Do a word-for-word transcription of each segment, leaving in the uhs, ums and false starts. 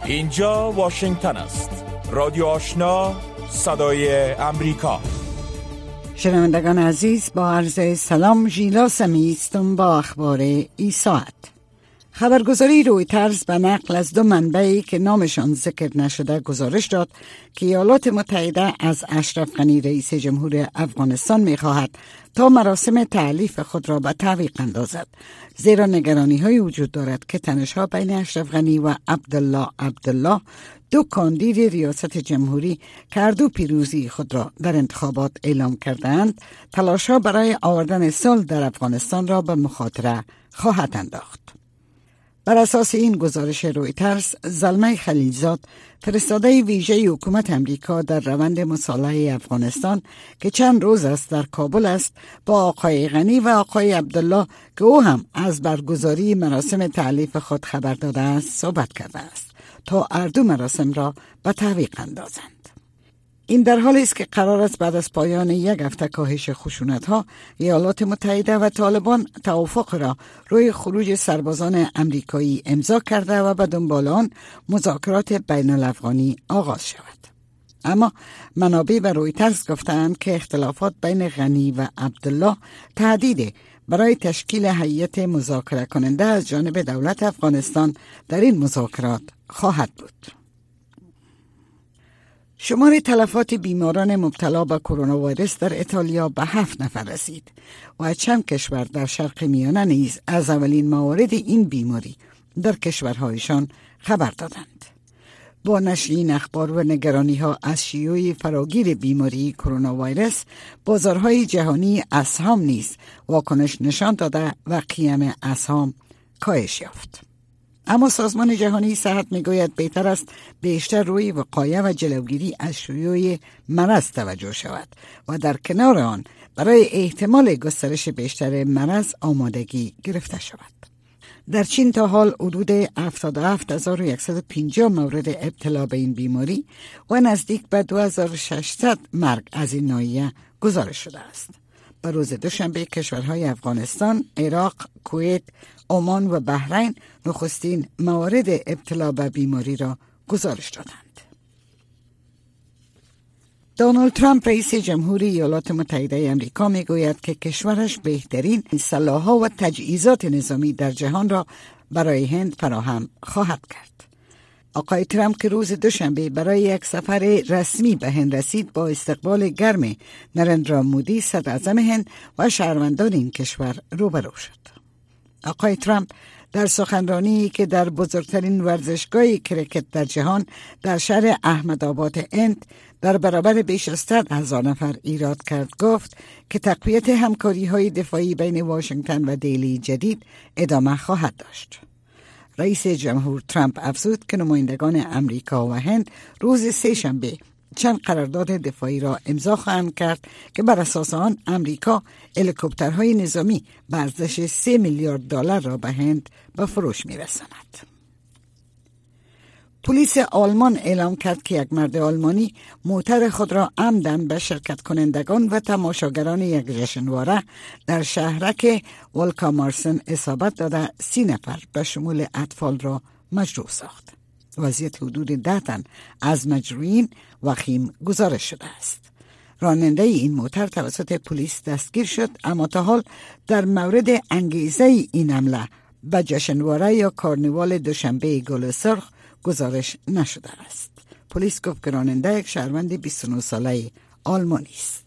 اینجا واشنگتن است. رادیو آشنا، صدای امریکا. شنوندگان عزیز، با عرض سلام، ژیلا سمی هستم با اخبار این ساعت. خبرگزاری رویترز به نقل از دو منبعی که نامشان ذکر نشده گزارش داد که ایالات متحده از اشرف غنی رئیس جمهور افغانستان می‌خواهد تا مراسم تألیف خود را به تعویق اندازد، زیرا نگرانی های وجود دارد که تنش‌ها بین اشرف غنی و عبدالله عبدالله، دو کاندید ریاست جمهوری که هر دو پیروزی خود را در انتخابات اعلام کردند، تلاش‌ها برای آوردن صلح در افغانستان را به مخاطره خواهد انداخت. بر اساس این گزارش رویترز، زلمه خلیلزاد، فرستاده ویژه حکومت امریکا در روند مصالحه افغانستان که چند روز است در کابل است، با آقای غنی و آقای عبدالله که او هم از برگزاری مراسم تألیف خود خبر داده است صحبت کرده است تا هر دو مراسم را به تعویق اندازند. این در حالی است که قرار است بعد از پایان یک هفته کاهش خشونت‌ها، ایالات متحده و طالبان توافق را روی خروج سربازان امریکایی امضا کرده و به دنبال آن مذاکرات بین الافغانی آغاز شود. اما منابع به رویترز گفتند که اختلافات بین غنی و عبدالله تهدید برای تشکیل هیئت مذاکره کننده از جانب دولت افغانستان در این مذاکرات خواهد بود. شمار تلفات بیماران مبتلا به کرونا ویروس در ایتالیا به هفت نفر رسید و چند کشور در شرق میانه نیز از اولین موارد این بیماری در کشورهایشان خبر دادند. با نشر این اخبار و نگرانی ها از شیوع فراگیر بیماری کرونا ویروس، بازارهای جهانی اسهام نیز واکنش نشان داده و قیمت اسهام کاهش یافت. اما سازمان جهانی صحت میگوید بهتر است بیشتر روی وقایه و جلوگیری از شیوع مرض توجه شود و در کنار آن برای احتمال گسترش بیشتر مرض آمادگی گرفته شود. در چین تا حال حدود هفتاد و هفت هزار و صد و پنجاه مورد ابتلا به این بیماری و نزدیک به دو هزار و ششصد مرگ از این ناحیه گزارش شده است. به روز دوشنبه کشورهای افغانستان، عراق، کویت، عمان و بحرین نخستین موارد ابتلا به بیماری را گزارش دادند. دونالد ترامپ رئیس جمهوری ایالات متحده آمریکا میگوید که کشورش بهترین سلاح‌ها و تجهیزات نظامی در جهان را برای هند فراهم خواهد کرد. آقای ترامپ که روز دوشنبه برای یک سفر رسمی به هند رسید، با استقبال گرم نریندرا مودی صدراعظم هند و شهروندان این کشور روبرو شد. آقای ترامپ در سخنرانی که در بزرگترین ورزشگاه کرکت در جهان در شهر احمدآباد هند در برابر بیش از صد هزار نفر ایراد کرد، گفت که تقویت همکاری‌های دفاعی بین واشنگتن و دهلی جدید ادامه خواهد داشت. رئیس جمهور ترامپ افزود که نمایندگان امریکا و هند روز سه شنبه چند قرارداد دفاعی را امضا خواهند کرد که بر اساس آن امریکا هلیکوپترهای نظامی به ارزش سه میلیارد دلار را به هند به فروش می‌رساند. پلیس آلمان اعلام کرد که یک مرد آلمانی موتر خود را عمداً به شرکت کنندگان و تماشاگران یک جشنواره در شهرک والکامارسن اصابت داده سی نفر به شمول اطفال را مجروح ساخت. وضعیت حدود ده تن از مجروحین وخیم گزارش شده است. راننده این موتر توسط پلیس دستگیر شد، اما تا حال در مورد انگیزه این حمله به جشنواره یا کارنوال دوشنبه گل سرخ گزارش نشده است. پلیس گفت که راننده یک شهروند بیست و نه ساله آلمانی است.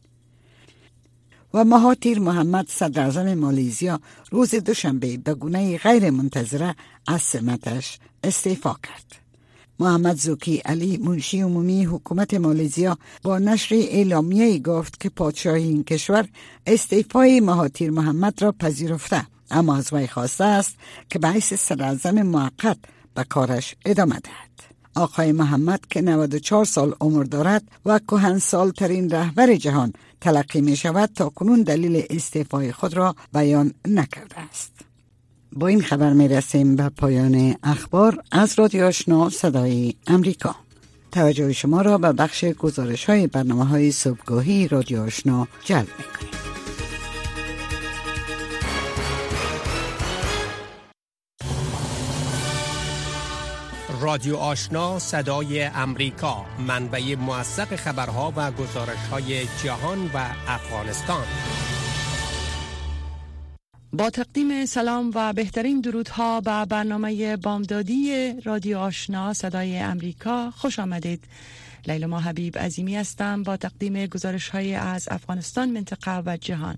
و مهاتیر محمد صدراعظم مالزیا روز دوشنبه به گونه غیر منتظره از سمتش استعفا کرد. محمد زوکی علی منشی عمومی حکومت مالزیا با نشر اعلامیه‌ای گفت که پادشاه این کشور استعفای مهاتیر محمد را پذیرفته، اما از وی خواسته است که به حیث صدراعظم موقت به کارش ادامه دهد. آقای محمد که نود و چهار سال عمر دارد و کهنسال ترین رهبر جهان تلقی می شود، تا کنون دلیل استعفای خود را بیان نکرده است. با این خبر می رسیم به پایان اخبار از رادیو آشنا صدای امریکا. توجه شما را به بخش گزارش های برنامه های صبحگاهی رادیو آشنا جلب می کنیم. رادیو آشنا صدای امریکا، منبع موثق خبرها و گزارش‌های جهان و افغانستان. با تقدیم سلام و بهترین درودها به برنامه بامدادی رادیو آشنا صدای امریکا خوش آمدید. لیلا حبیب عظیمی هستم با تقدیم گزارش‌های از افغانستان، منطقه و جهان.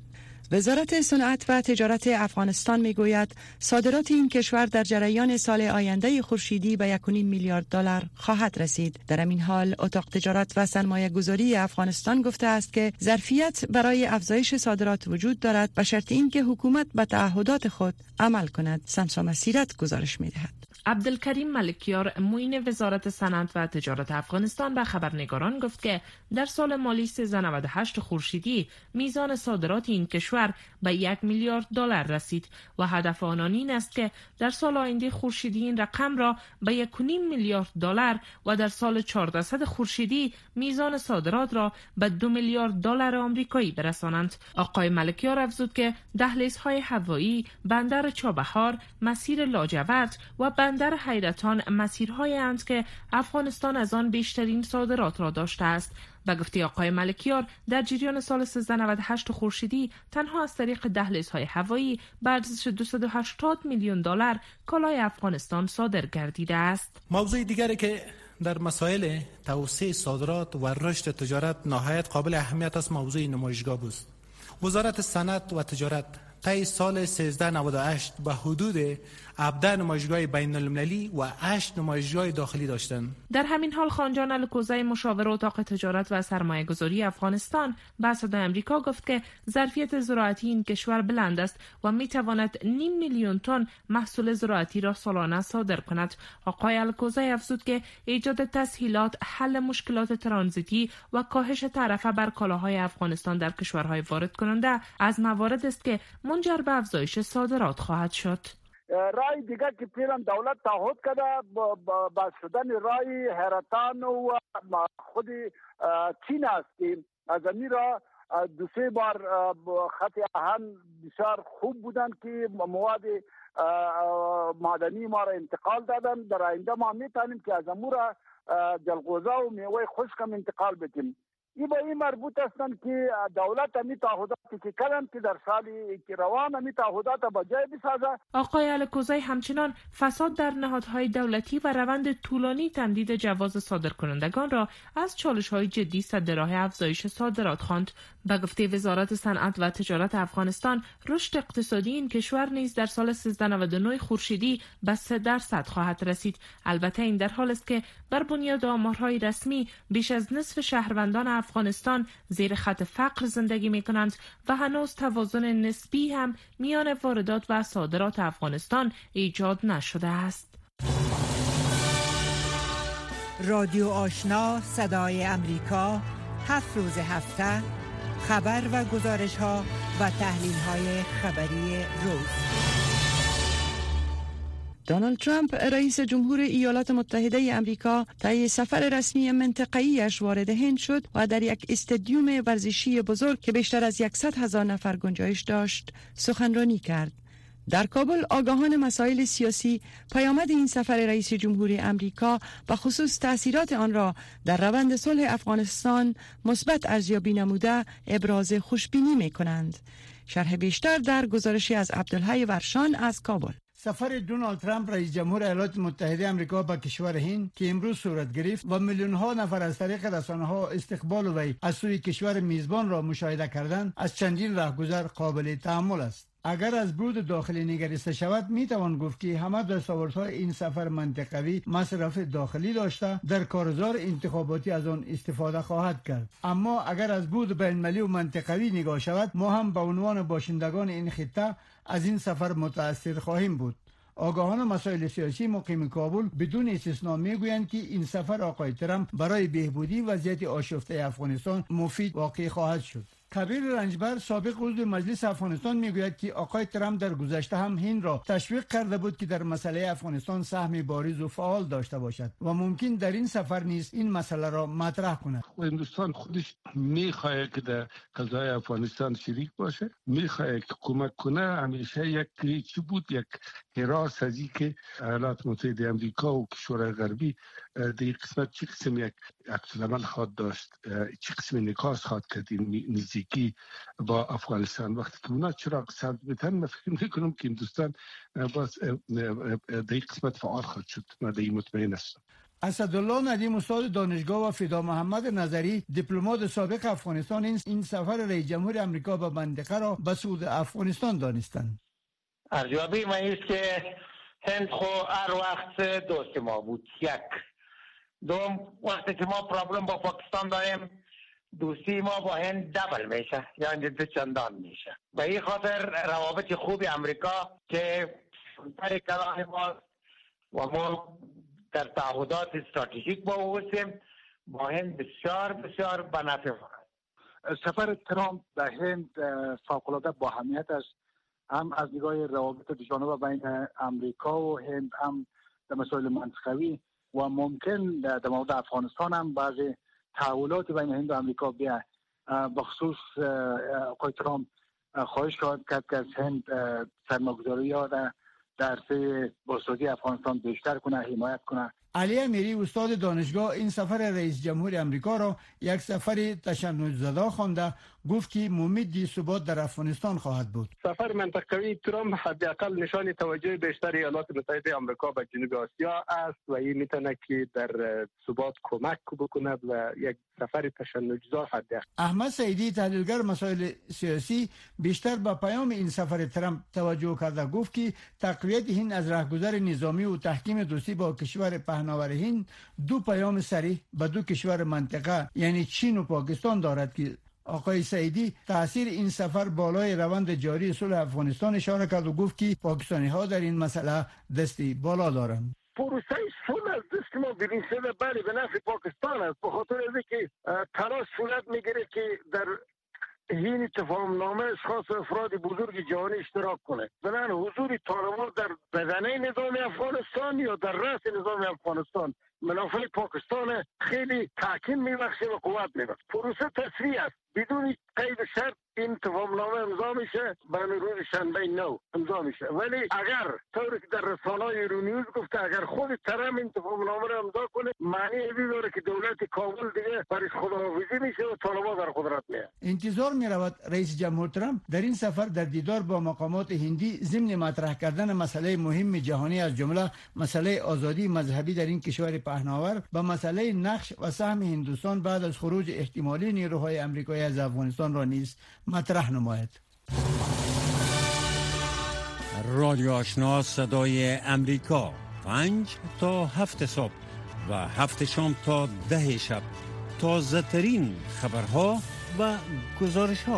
وزارت صنعت و تجارت افغانستان میگوید صادرات این کشور در جریان سال آینده خورشیدی به یک و نیم میلیارد دلار خواهد رسید. در همین حال اتاق تجارت و سرمایه گذاری افغانستان گفته است که ظرفیت برای افزایش صادرات وجود دارد به شرط اینکه حکومت به تعهدات خود عمل کند. سمسا مسیرت گزارش میدهد. عبدالکریم ملکیار، معین وزارت صنعت و تجارت افغانستان، به خبرنگاران گفت که در سال مالی سیزده نود و هشت خورشیدی میزان صادرات این کشور به یک میلیارد دلار رسید و هدف آنان این است که در سال آینده خورشیدی این رقم را به یک و نیم میلیارد دلار و در سال چهاردهصد خورشیدی میزان صادرات را به دو میلیارد دلار آمریکایی برسانند. آقای ملکیار افزود که دهلیزهای هوایی، بندر چابهار، مسیر لاجورد و بندر حیرتان مسیرهایی اند که افغانستان از آن بیشترین صادرات را داشته است. به گفته آقای ملکیار، در جریان سال سیزده نود و هشت خورشیدی تنها از طریق دهلیزهای هوایی به ارزش دویست و هشتاد میلیون دلار کالای افغانستان صادر گردیده است. موضوع دیگری که در مسائل توسعه صادرات و رشد تجارت نهایت قابل اهمیت است موضوع نمایشگاه بود. وزارت صنعت و تجارت طی سال سیزده نود و هشت به حدود هفده نمایشگاه بین المللی و هشت نمایشگاه داخلی داشتند. در همین حال خانجان الکوزی، مشاور اتاق تجارت و سرمایه گذاری افغانستان، به صدای امریکا گفت که ظرفیت زراعتی این کشور بلند است و می تواند نیم میلیون تن محصول زراعتی را سالانه صادر کند. آقای الکوزی افزود که ایجاد تسهیلات، حل مشکلات ترانزیتی و کاهش تعرفه بر کالاهای افغانستان در کشورهای وارد کننده از موارد است که منجر به افزایش صادرات خواهد شد. رای دیگر که پیران دولت تعهد کرده با شدن رای حیرتان و خود چین است که از امی را دو سه بار خط آهن بسیار خوب بودند که مواد معدنی ما را انتقال دادن. در آینده ما میتونیم که از امو را جلغوزه و میوه خشک هم انتقال بدیم. این با این مربوط هستند که دولت امی تعهداتی که کردند که در سالی که روان امی تعهدات با جای بسازه. آقای الکوزی همچنان فساد در نهادهای دولتی و روند طولانی تمدید جواز صادرکنندگان را از چالش‌های جدی سد راه افزایش صادرات خواند. به گفته وزارت صنعت و تجارت افغانستان، رشد اقتصادی این کشور نیز در سال سیزده نود و نه خورشیدی به سه درصد خواهد رسید. البته این در حال است که بر بنیاد آمارهای رسمی بیش از نصف شهروندان افغانستان زیر خط فقر زندگی می کنند و هنوز توازن نسبی هم میان واردات و صادرات افغانستان ایجاد نشده است. رادیو آشنا صدای امریکا، هفت روز هفته خبر و گزارش ها و تحلیل های خبری روز. دونالد ترامپ رئیس جمهور ایالات متحده امریکا طی سفر رسمی منطقه‌ایش وارد هند شد و در یک استادیوم ورزشی بزرگ که بیشتر از صد هزار نفر گنجایش داشت سخنرانی کرد. در کابل آگاهان مسائل سیاسی پیامد این سفر رئیس جمهور امریکا و خصوص تأثیرات آن را در روند صلح افغانستان مثبت ارزیابی نموده ابراز خوشبینی می کنند. شرح بیشتر در گزارشی از عبدالحی ورشان از کابل. سفر دونالد ترامپ رئیس جمهور ایالات متحده آمریکا به کشور هند که امروز صورت گرفت و میلیون ها نفر از طریق رسانه‌ها استقبال وی از سوی کشور میزبان را مشاهده کردند، از چندین راهگذر قابل تأمل است. اگر از بود داخلی نگریسته شود، می توان گفت که همه دستاوردهای این سفر منطقوی مصرف داخلی داشته، در کارزار انتخاباتی از آن استفاده خواهد کرد. اما اگر از بود بین‌المللی و منطقوی نگاه شود، ما هم به عنوان باشندگان این خطه از این سفر متاثر خواهیم بود. آگاهان مسائل سیاسی مقیم کابل بدون استثنا میگویند که این سفر آقای ترامپ برای بهبودی وضعیت آشفته افغانستان مفید واقع خواهد شد. کبیر رنجبر سابق عضو مجلس افغانستان میگوید که آقای ترامپ در گذشته هم هند را تشویق کرده بود که در مسئله افغانستان سهم بارز و فعال داشته باشد و ممکن در این سفر نیز این مسئله را مطرح کند. هندوستان خودش میخواد که در قضای افغانستان شریک باشه، میخواد که کمک کنه. همیشه یک چی بود، یک حراس ازی که ایالات متحده آمریکا و کشورهای غربی در قسمت چه قسم یک عکس العمل خواد داشت، چه قسم نکاس خواد کرد این نزدیکی با افغانستان. وقتی که اونا چراغ سبز بتن، من فکر میکنم که هندوستان باز در قسمت فعال خواهد شد. من در این مطمئن هستم. اسدالله ندیم استاد دانشگاه و فدا محمد نظری دیپلمات سابق افغانستان این سفر رئیس جمهور آمریکا به منطقه را به سود افغانستان دانستند. ارزیابی من است که هند خو هر وقت دوست ما بود. یک دوم، وقتی که ما پرابلم با پاکستان داریم، دوستی ما با هند دبل میشه، یعنی دو چندان میشه. به این خاطر روابط خوب امریکا که سلطه کلان ما و ما در تعهدات استراتژیک با او هستیم، با هند بسیار بسیار به نفع خواهد. سفر ترامپ به هند فوق‌العاده با اهمیت است، هم از نگاه روابط دوجانبه بین امریکا و هند، هم در مسائل منطقوی و ممکن در مورد افغانستان هم بعضی تحولات بین هند و امریکا بیا. بخصوص آقای ترامپ خواهش کرد که از هند سرمایه‌گذاری ها در عرصه بازسازی افغانستان بیشتر کنه، حمایت کنه. علی امیری استاد دانشگاه این سفر رئیس جمهور آمریکا را یک سفر تشنج‌زده خوانده، گفت که ممید ثبات در افغانستان خواهد بود. سفر منطقوی ترامپ حداقل نشان توجه بیشتر ایالات متحده آمریکا به جنوب آسیا است و این میتونه که در ثبات کمک بکنه و یک سفر تشنج‌زا حداقل. احمد سعیدی تحلیلگر مسائل سیاسی بیشتر به پیام این سفر ترامپ توجه کرده، گفت که تقویت هند از راهگذر نظامی و تحکیم دوستی با کشور پهناور هند دو پیام صریح به دو کشور منطقه یعنی چین و پاکستان دارد که آقای سعیدی تاثیر این سفر بالای روند جاری صلح افغانستان اشاره کرد و گفت که پاکستانی ها در این مسئله دستی بالا دارند. پروسه صلح از دست ما ببین شده بله به نفع پاکستان است، به خاطر اینکه تلاش صورت میگیره که در این تفاهم نامه اشخاص افراد بزرگ جهانی اشتراک کنه. بنابراین حضور طالبان در بدنه نظام افغانستان یا در رأس نظام افغانستان منافع پاکستان خیلی تحکیم میبخشه و قوت میبخشه. پروسه تصفیه است، بدون قید شرط این تفاهمنامه امضا میشه، برای روز شنبه نو امضا میشه. ولی اگر طوری که در رسانه‌های ایرونیوز گفته اگر خود ترامپ این تفاهمنامه رو امضا کنه، معنی این داره که دولت کابل دیگه برای خداحافظی میشه و طالبان در قدرت میاد. انتظار میرود رئیس جمهور ترامپ در این سفر در دیدار با مقامات هندی ضمن مطرح کردن مسئله مهم جهانی از جمله مسئله آزادی مذهبی در این کشور پهناور و مسئله نقش و سهم هندوستان بعد از خروج احتمالی نیروهای آمریکایی از افغانستان را نیز مطرح نماید. رادیو آشنا صدای امریکا، پنج تا هفت صبح و هفت شام تا ده شب، تازه ترین خبرها و گزارش ها.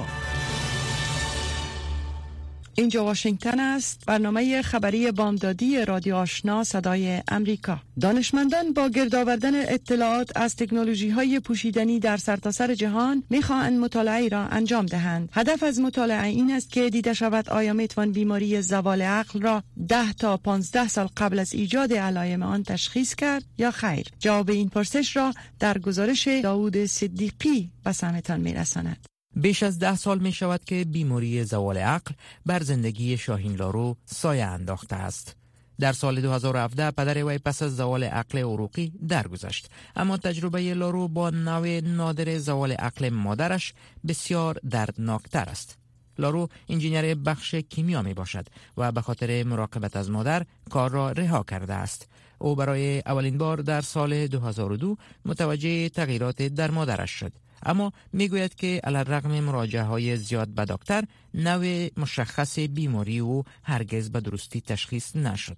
اینجا واشنگتن است. برنامه خبری بامدادی رادیو آشنا صدای امریکا. دانشمندان با گردآوردن اطلاعات از تکنولوژی‌های پوشیدنی در سرتاسر جهان می‌خواهند مطالعه را انجام دهند. هدف از مطالعه این است که دیده شود آیا میتوان بیماری زوال عقل را ده تا پانزده سال قبل از ایجاد علائم آن تشخیص کرد یا خیر. جواب این پرسش را در گزارش داوود صدیقی به سمعتان می‌رساند. بیش از ده سال می شود که بیماری زوال عقل بر زندگی شاهین لارو سایه انداخته است. در سال دو هزار و هفده پدر وی پس از زوال عقل عروقی درگذشت، اما تجربه لارو با نوع نادر زوال عقل مادرش بسیار دردناکتر است. لارو انجینیر بخش کیمیا می باشد و به خاطر مراقبت از مادر کار را رها کرده است. او برای اولین بار در سال دو هزار و دو متوجه تغییرات در مادرش شد، اما میگوید که علیرغم مراجعه های زیاد به دکتر، نوع مشخص بیماری او هرگز به درستی تشخیص نشد.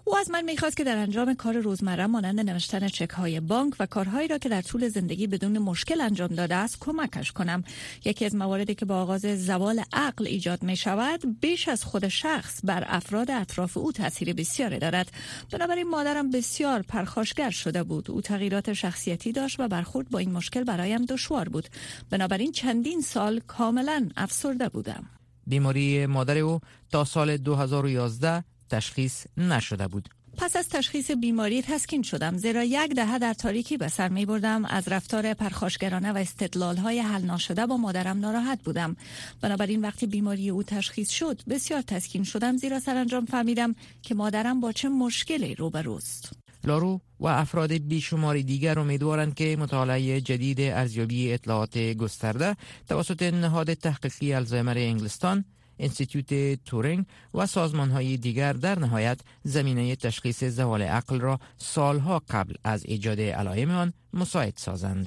او از من میخواست که در انجام کار روزمره مانند نوشتن چک‌های بانک و کارهایی را که در طول زندگی بدون مشکل انجام داده است کمکش کنم. یکی از مواردی که با آغاز زوال عقل ایجاد می شود بیش از خود شخص بر افراد اطراف او تاثیر بسیاری دارد. بنابراین مادرم بسیار پرخاشگر شده بود. او تغییرات شخصیتی داشت و برخورد با این مشکل برایم دشوار بود. بنابراین چندین سال کاملا افسرده بودم. بیماری مادر او تا سال دو هزار و یازده تشخیص نشده بود. پس از تشخیص بیماری تسکین شدم، زیرا یک دهه در تاریکی به سر می بردم. از رفتار پرخاشگرانه و استدلال‌های حل ناشده با مادرم ناراحت بودم. بنابراین وقتی بیماری او تشخیص شد بسیار تسکین شدم، زیرا سرانجام فهمیدم که مادرم با چه مشکلی روبروست. لارو و افراد بیشماری دیگر امیدوارند که مطالعه جدید ارزیابی اطلاعات گسترده توسط نهاد تحقیقی آلزایمر انگلستان، انستیتوت تورینگ و سازمان‌های دیگر در نهایت زمینه تشخیص زوال عقل را سالها قبل از ایجاد علائم آن مساعد سازند.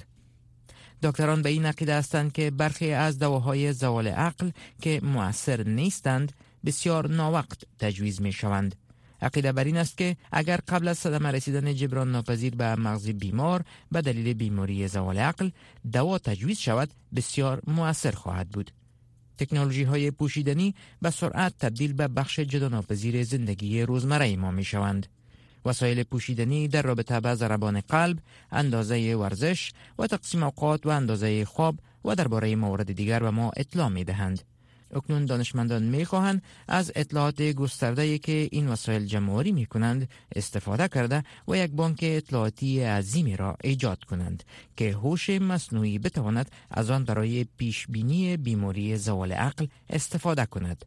دکتران به این عقیده هستند که برخی از دواهای زوال عقل که مؤثر نیستند بسیار ناوقت تجویز می‌شوند. عقیده بر این است که اگر قبل از صدمه رسیدن جبران ناپذیر به مغز بیمار به دلیل بیماری زوال عقل دوا تجویز شود بسیار مؤثر خواهد بود. تکنولوژی های پوشیدنی به سرعت تبدیل به بخش جداناپذیر زندگی روزمره ما می شوند. وسایل پوشیدنی در رابطه با ضربان قلب، اندازه ورزش و تقسیم اوقات و اندازه خواب و درباره موارد دیگر به ما اطلاع می دهند. اکنون دانشمندان می خواهند از اطلاعات گسترده‌ای که این وسایل جمع‌آوری می کنند استفاده کرده و یک بانک اطلاعاتی عظیمی را ایجاد کنند که هوش مصنوعی بتواند از آن برای پیش بینی بیماری زوال عقل استفاده کند.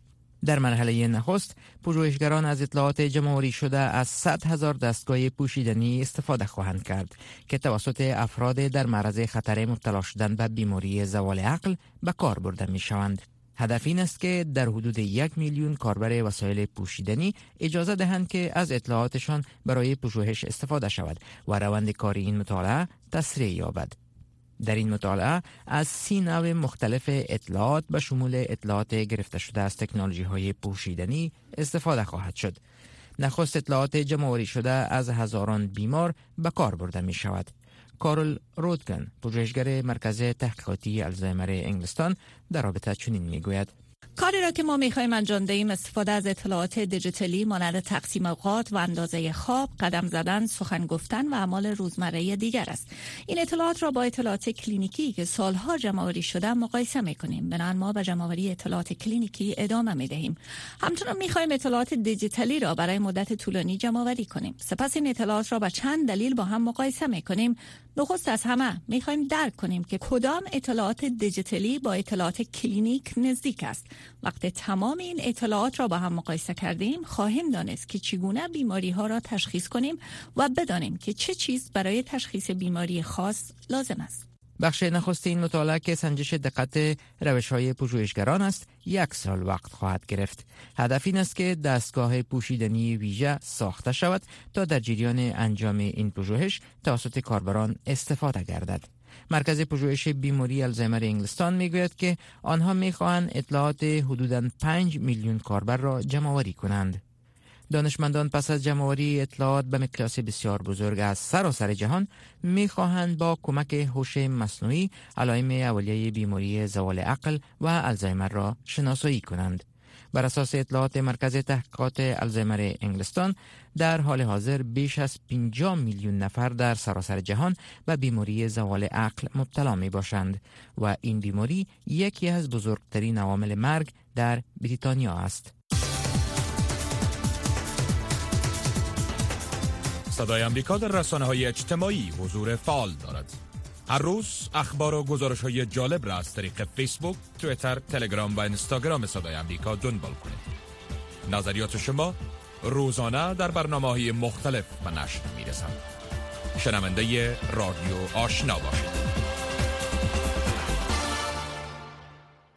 در مرحله نخست پژوهشگران از اطلاعات جمع‌آوری شده از صد هزار دستگاه پوشیدنی استفاده خواهند کرد که توسط افراد در معرض خطر مبتلا شدن به بیماری زوال عقل به کار برده می شوند. هدف این است که در حدود یک میلیون کاربر وسایل پوشیدنی اجازه دهند که از اطلاعاتشان برای پژوهش استفاده شود و روند کار این مطالعه تسریع یابد. در این مطالعه از سی نوع مختلف اطلاعات به شمول اطلاعات گرفته شده از تکنولوژی های پوشیدنی استفاده خواهد شد. نخست اطلاعات جمع‌آوری شده از هزاران بیمار به کار برده می شود. کارل رودکن، پژوهشگر مرکز تحقیقاتی آلزایمر انگلستان، در رابطه چنین میگوید: کاری را که ما میخوایم انجام دهیم استفاده از اطلاعات دیجیتالی مانند تقسیم اوقات و اندازه خواب، قدم زدن، سخن گفتن و اعمال روزمره دیگر است. این اطلاعات را با اطلاعات کلینیکی که سالها جمع‌آوری شده مقایسه میکنیم. بنابراین ما به جمع‌آوری اطلاعات کلینیکی ادامه میدهیم. همچنین میخوایم اطلاعات دیجیتالی را برای مدت طولانی جمع‌آوری کنیم. سپس این اطلاعات را با چند دلیل با هم مقایسه میکنیم. نخست از همه میخوایم درک کنیم که کدام اطلاعات دیجیتالی با اطلاعات کلینیک نزدیک است. وقتی تمام این اطلاعات را با هم مقایسه کردیم خواهیم دانست که چگونه بیماری ها را تشخیص کنیم و بدانیم که چه چیز برای تشخیص بیماری خاص لازم است. بخش نخست این مطالعه که سنجش دقت روش‌های پژوهشگران است یک سال وقت خواهد گرفت. هدف این است که دستگاه پوشیدنی ویژه ساخته شود تا در جریان انجام این پژوهش توسط کاربران استفاده گردد. مرکز پژوهش بیماری آلزایمر انگلستان میگوید که آنها میخواهند اطلاعات حدوداً پنج میلیون کاربر را جمع‌آوری کنند. دانشمندان پس از جمع‌آوری اطلاعات به مقیاس بسیار بزرگ از سراسر جهان می‌خواهند با کمک هوش مصنوعی علائم اولیه بیماری زوال عقل و آلزایمر را شناسایی کنند. بر اساس اطلاعات مرکز تحقیقات آلزایمر انگلستان در حال حاضر بیش از پنجاه میلیون نفر در سراسر جهان به بیماری زوال عقل مبتلا می باشند و این بیماری یکی از بزرگترین عوامل مرگ در بریتانیا است. صدای امریکا در رسانه‌های اجتماعی حضور فعال دارد. هر روز اخبار و گزارش‌های جالب را از طریق فیسبوک، توییتر، تلگرام و اینستاگرام صدای امریکا دنبال کنید. نظریات شما روزانه در برنامه‌های مختلف به نشر می‌رسند. شنونده رادیو آشنا باشید.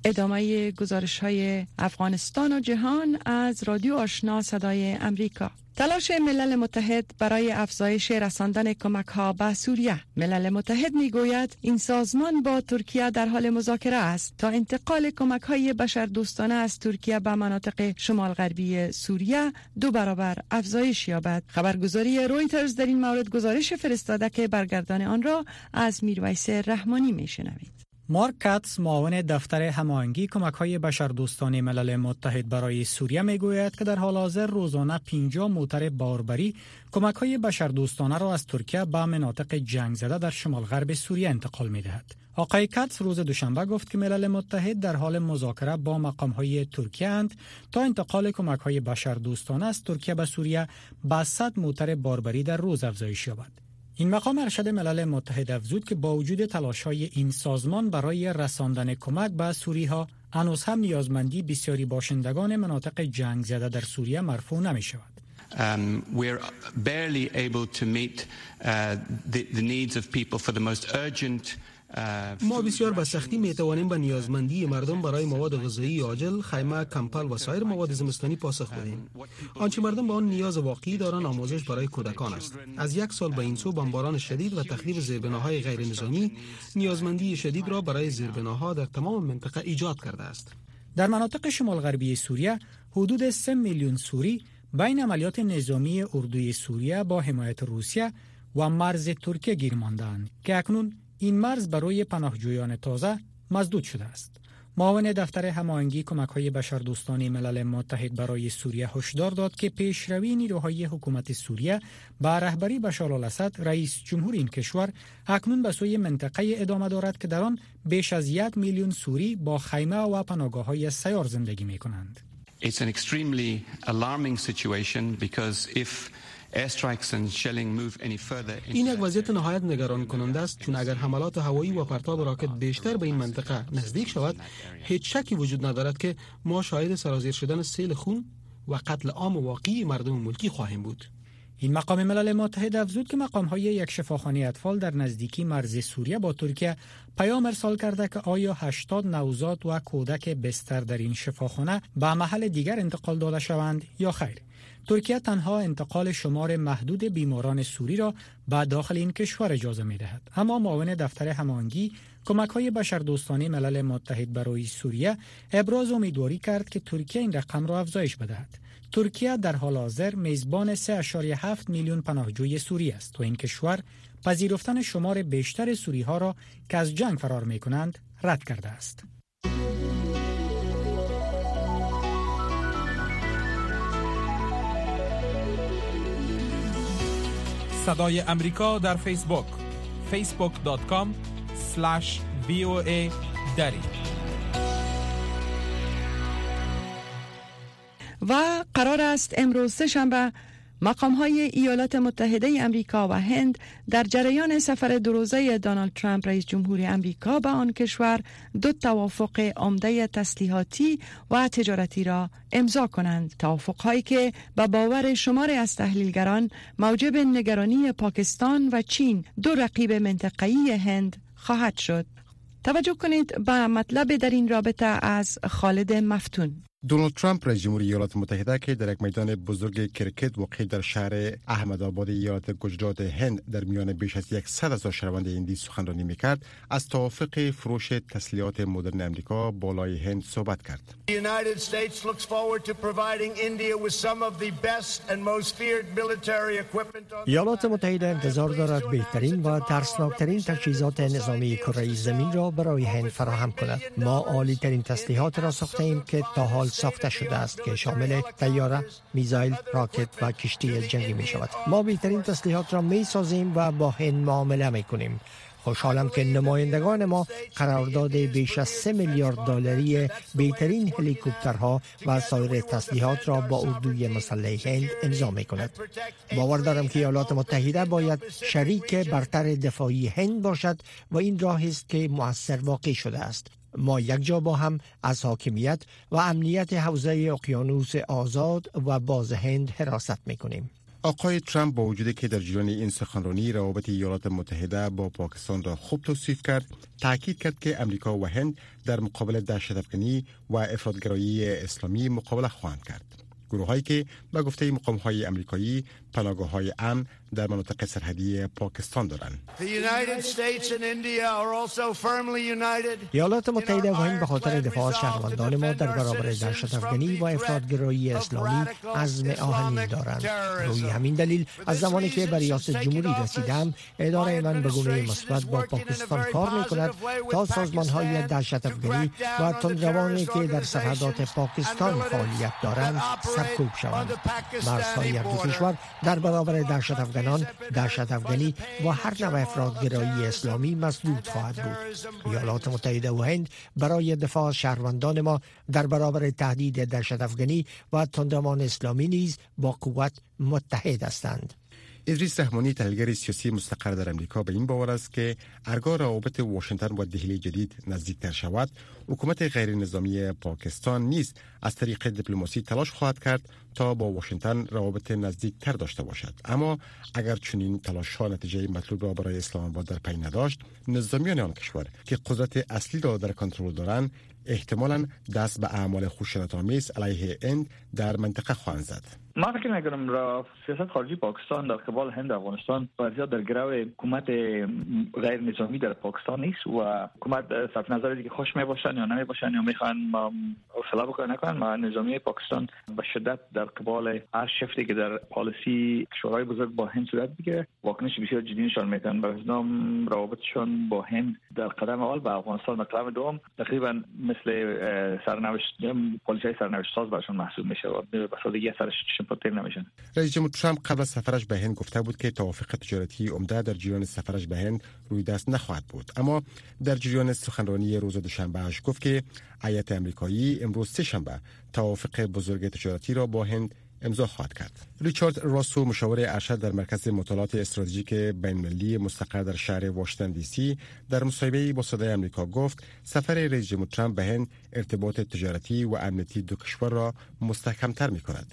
ادامه گزارش‌های افغانستان و جهان از رادیو آشنا صدای امریکا. تلاش ملل متحد برای افزایش رساندن کمک‌ها به سوریه. ملل متحد می‌گوید این سازمان با ترکیه در حال مذاکره است تا انتقال کمک‌های بشردوستانه از ترکیه به مناطق شمال غربی سوریه دو برابر افزایش یابد. خبرگزاری رویترز در این مورد گزارش فرستاده که برگردان آن را از میرویس رحمانی می‌شنوید. مارک کاتس، معاون دفتر هماهنگی کمک‌های بشردوستانه ملل متحد برای سوریه میگوید که در حال حاضر روزانه پنجاه موتر باربری کمک‌های بشردوستانه را از ترکیه به مناطق جنگ زده در شمال غرب سوریه انتقال می‌دهد. آقای کاتس روز دوشنبه گفت که ملل متحد در حال مذاکره با مقام‌های ترکیه اند تا انتقال کمک‌های بشردوستانه از ترکیه به سوریه به صد موتر باربری در روز افزایش یابد. این مقام ارشد ملل متحد افزود که با وجود تلاش‌های این سازمان برای رساندن کمک به سوری‌ها، هنوز هم نیازمندی بسیاری باشندگان مناطق جنگ زده در سوریه مرفوع نمی‌شود. Um, we're barely able to meet uh, the, the needs of people for the most urgent. ما بسیار به سختی می توانیم به نیازمندی مردم برای مواد غذایی عاجل، خیمه، کمپل و سایر مواد زمستانی پاسخ بدهیم. آنچه مردم به آن نیاز واقعی دارند آموزش برای کودکان است. از یک سال به این سو بمباران شدید و تخریب زیربناهای غیر نظامی نیازمندی شدید را برای زیربناها در تمام منطقه ایجاد کرده است. در مناطق شمال غربی سوریه حدود سه میلیون سوری بین عملیات نظامی اردوی سوریه با حمایت روسیه و مرز ترکیه گیر مانده‌اند که اکنون این مرز برای پناهجویان تازه مسدود شده است. معاون دفتر هماهنگی کمک‌های بشردوستانه ملل متحد برای سوریه هشدار داد که پیشروی نیروهای حکومت سوریه با رهبری بشار الاسد رئیس جمهور این کشور اکنون به سوی منطقه ادامه دارد که در آن بیش از یک میلیون سوری با خیمه و پناهگاه‌های سیار زندگی می‌کنند. It's an extremely alarming situation because if این یک وضعیت نهایت نگران کننده است، چون اگر حملات هوایی و پرتاب راکت بیشتر به این منطقه نزدیک شود، هیچ شکی وجود ندارد که ما شاهد سرازیر شدن سیل خون و قتل عام واقعی مردم ملکی خواهیم بود. این مقام ملل متحد افزود که مقام‌های یک شفاخانه اطفال در نزدیکی مرز سوریه با ترکیه پیام ارسال کرده که آیا هشتاد نوزاد و کودک بستر در این شفاخانه به محل دیگر انتقال داده شوند یا خیر. ترکیه تنها انتقال شمار محدود بیماران سوری را به داخل این کشور اجازه می‌دهد. اما معاون دفتر هماهنگی کمک‌های بشردوستانه ملل متحد برای سوریه ابراز امیدواری کرد که ترکیه این رقم را افزایش بدهد. ترکیه در حال حاضر میزبان سه ممیز هفت میلیون پناهجوی سوری است و این کشور پذیرفتن شمار بیشتر سوری‌ها را که از جنگ فرار می‌کنند رد کرده است. صدای امریکا در فیسبوک فیسبوک دات کام اسلش وی او ای دری و قرار است امروز سه‌شنبه مقام‌های ایالات متحده امریکا و هند در جریان سفر دو روزه دونالد ترامپ رئیس جمهور امریکا به آن کشور دو توافق عمده تسلیحاتی و تجارتی را امضا کنند. توافق‌هایی که به باور شماری از تحلیلگران موجب نگرانی پاکستان و چین، دو رقیب منطقه‌ای هند، خواهد شد. توجه کنید به مطلب در این رابطه از خالد مفتون. دونالد ترامپ رئیس جمهور ایالات متحده که در یک میدان بزرگ کرکت واقع در شهر احمدآباد ایالت گجرات هند در میان بیش از صد هزار شهروند هندی سخنرانی میکرد، از توافق فروش تسلیحات مدرن امریکا بالای هند صحبت کرد. ایالات متحده انتظار دارد بهترین و ترسناکترین تجهیزات نظامی کره زمین را برای هند فراهم کند. ما عالی ترین تسلیحات را ساختیم که تا حال ساخته شده است که شامل طیاره، میزایل، راکت و کشتی جنگی می شود. ما بهترین تسلیحات را می سازیم و با هند معامله می کنیم. خوشحالم که نمایندگان ما قرارداد بیش از سه میلیارد دلاری بهترین هلیکوپترها و سایر تسلیحات را با اردوی مسلح هند امضا می کند. باور دارم که ایالات متحده باید شریک برتر دفاعی هند باشد و این راهی است که مؤثر واقع شده است. ما یک جا با هم از حاکمیت و امنیت حوزه اقیانوس آزاد و باز هند حراست می‌کنیم. آقای ترامپ با وجودی که در جریان این سخنرانی روابط ایالات متحده با پاکستان را خوب توصیف کرد، تاکید کرد که امریکا و هند در مقابل دهشت‌افکنی و افراطگرایی اسلامی مقابله خواهند کرد. گروهایی که به گفته مقام‌های آمریکایی پناهگاه‌های امن در مناطق سرحدی پاکستان دارند. ایالات متحده و هند به خاطر دفاع از شهروندان ما در برابر دهشت افغانی و افراطگرایی اسلامی عزم آهنین دارند. روی همین دلیل از زمانی که به ریاست جمهوری رسیدم، اداره من به گونه مثبت با پاکستان کار می‌کند تا سازمان‌های دهشت افغانی و تندروانی که در سرحدات پاکستان فعالیت دارند سرکوب شوند. مرزهای دو کشور در برابر دهشت افغانان، دهشت افغانی و هر نوع افراطگرایی اسلامی مسدود خواهد بود. ایالات متحده و هند برای دفاع از شهروندان ما در برابر تهدید دهشت افغانی و تندروان اسلامی نیز با قوت متحد هستند. ادریس رحمانی، تحلیلگر سیاسی مستقر در امریکا، به این باور است که هرگاه روابط واشنگتن و دهلی جدید نزدیکتر شود، حکومت غیر نظامی پاکستان نیز از طریق دیپلماسی تلاش خواهد کرد تا با واشنگتن روابط نزدیکتر داشته باشد. اما اگر چنین تلاش‌ها نتیجه مطلوب را برای اسلام آباد در پی نداشت، نظامیان آن کشور که قدرت اصلی را در کنترل دارند احتمالاً دست به اعمال خشونت‌آمیز علیه هند در منطقه خواهند زد. ما فکر می‌کنم را سیاست خارجی پاکستان در قبال هند و افغانستان بسیار در گرو حکومت غیر نظامی در پاکستان نیست و حکومت صرف نظر که خوش میباشن یا نمیباشن یا میخوان حوصله بکنن نکنن، ما نظامی پاکستان به شدت در قبال هر شفتی که در پالیسی کشورهای بزرگ با هند صورت بگیره واکنش بسیار جدی نشان میدن. به نظام روابطشون با هند در قدم اول و افغانستان در قدم دوم تقریبا مثل سرنوشت پالیسی سرنوشت ساز براشون محسوب میشه و به سادگی اثرش نمیشن. رئیس جمهور ترامپ قبل از سفرش به هند گفته بود که توافق تجارتی عمده در جریان سفرش به هند روی دست نخواهد بود، اما در جریان سخنرانی روز دوشنبهش گفت که هیئت آمریکایی امروز سه شنبه توافق بزرگ تجارتی را با هند امضا خواهد کرد. ریچارد راسو، مشاور ارشد در مرکز مطالعات استراتژیک بین‌المللی مستقر در شهر واشنگتن دی سی، در مصاحبه‌ای با صدای آمریکا گفت سفر رئیس جمهور ترامپ به هند ارتباط تجارتی و امنیتی دو کشور را مستحکم‌تر می‌کند.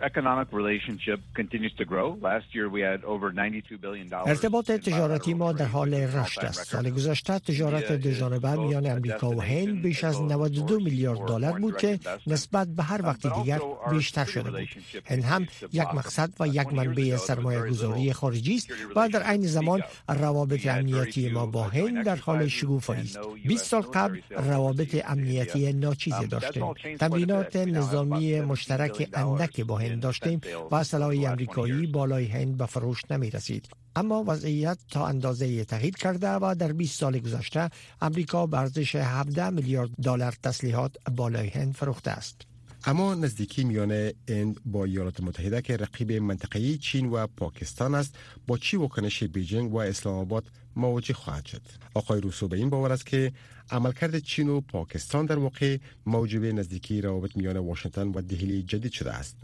ارتباط تجارتی ما در حال رشد است. سال گذشته تجارت دوجانبه میان آمریکا و هند بیش از نود و دو میلیارد دلار بود که نسبت به هر وقت دیگر بیشتر شده بود. هند هم یک مقصد و یک منبع سرمایه‌گذاری خارجی است و در عین زمان روابط امنیتی ما با هند در حال شکوفایی است. بیست سال قبل روابط امنیتی ناچیزی داشتیم. تمرینات نظامی مشترک اندک با هند داشتیم و سلاح آمریکایی بالای هند به فروش نمی رسید. اما وضعیت تا اندازه تغییر کرده و در بیست سال گذشته آمریکا به ارزش هفده میلیارد دلار تسلیحات بالای هند فروخته است. اما نزدیکی میان هند با ایالات متحده که رقیب منطقه‌ای چین و پاکستان است، با چی واکنش بیجینگ و اسلام آباد مواجه خواهد شد؟ آقای روسو به این باور است که عملکرد چین و پاکستان در واقع موجب نزدیکی روابط میان واشنگتن و دهلی جدید شده است.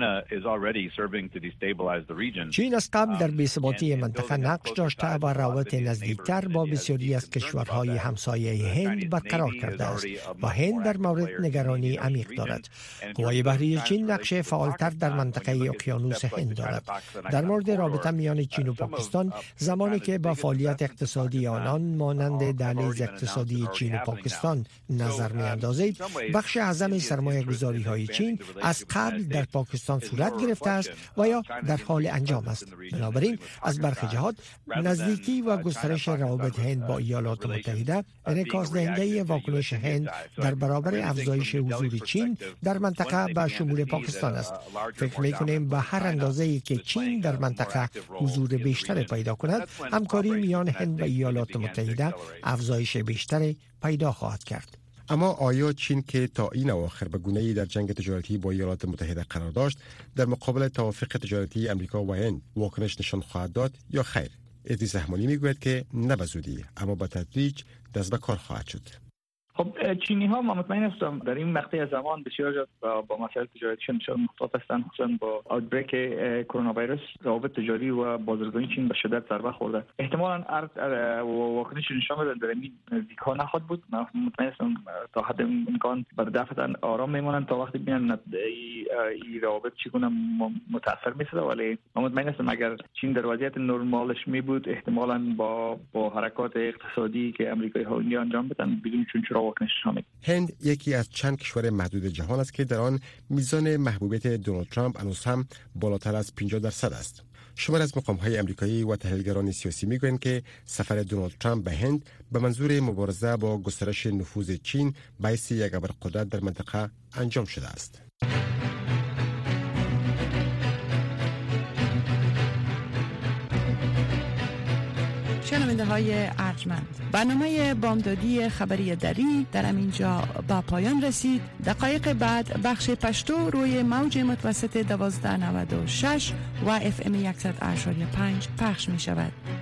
چین از قبل در بی‌ثباتی منطقه نقش داشته و روابط نزدیکتر با بسیاری از کشورهای همسایه هند برقرار کرده است و هند در مورد نگرانی عمیق دارد. قوای بحری چین نقش فعالتر در منطقه اقیانوس هند دارد. در مورد رابطه میان چین و پاکستان، زمانی که با فعالیت اقتصادی آنان مانند دهلیز اقتصادی چین و پاکستان نظر می اندازید، بخش اعظم سرمایه گذاری های چین از قبل در پاکستان صورت گرفته است و یا در حال انجام است. بنابراین از برخی جهات نزدیکی و گسترش روابط هند با ایالات متحده انعکاس دهنده واکنش هند در برابر افزایش حضور چین در منطقه به شمول پاکستان است. فکر می کنیم به هر اندازه‌ای که چین در منطقه حضور بیشتر پیدا کند، همکاری میان هند و ایالات متحده افزایش بیشتری پیدا خواهد کرد. اما آیا چین که تا این اواخر به گونه‌ای در جنگ تجارتی با ایالات متحده قرار داشت، در مقابل توافق تجارتی امریکا و هند واکنش نشان خواهد داد یا خیر؟ ادریس رحمانی میگوید که نه به زودی، اما با تدریج دست به کار خواهد شد. خب چینی ها مطمئن هستم در این مقطع زمان بسیار با, با مسائل تجاریشون بسیار مختلف هستند. خصوصا با آوتبریک کرونا ویروس روابط تجاری و بازرگانی چین به شدت ضربه خورده. احتمالاً واکنش نشان میدن در این نزدیک ها نخواهد بود. من مطمئن هستم تا حد امکان بر دفعه آرام میمونن تا وقتی ببینن این روابط چگونه متاثر میشه، ولی من مطمئن هستم اگر چین در وضعیت نرمالش می بود احتمالاً با با حرکات اقتصادی که آمریکایی ها انجام بدن بدون چون واکنش نشان میده. هند یکی از چند کشور محدود جهان است که در آن میزان محبوبیت دونالد ترامپ هنوز هم بالاتر از پنجاه درصد است. شمار از مقام‌های آمریکایی و تحلیلگران سیاسی میگویند که سفر دونالد ترامپ به هند به منظور مبارزه با گسترش نفوذ چین باعث یک ابرقدرت در منطقه انجام شده است. شنونده های ارجمند، برنامه بامدادی خبری دری در اینجا با پایان رسید. دقایق بعد بخش پشتو روی موج متوسط دوازده نود و شش و اف ام صد و هشت و پنج پخش می شود.